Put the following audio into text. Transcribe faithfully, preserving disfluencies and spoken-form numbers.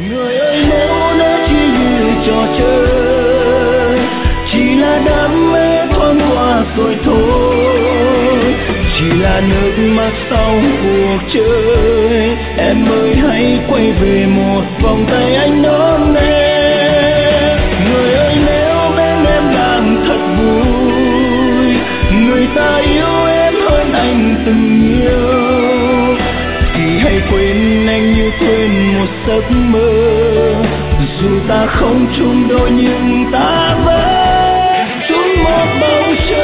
Người ơi nếu nó chỉ như trò chơi, chỉ là đam mê thoáng qua rồi thôi, chỉ là nước mắt sau cuộc chơi. Em ơi hãy quay về một vòng tay anh đón em. Người ơi nếu bên em đang thật vui, người ta yêu em hơn anh từng yêu, thì hãy quên anh như quên một giấc mơ. Dù ta không chung đôi nhưng ta vẫn chung một bầu trời.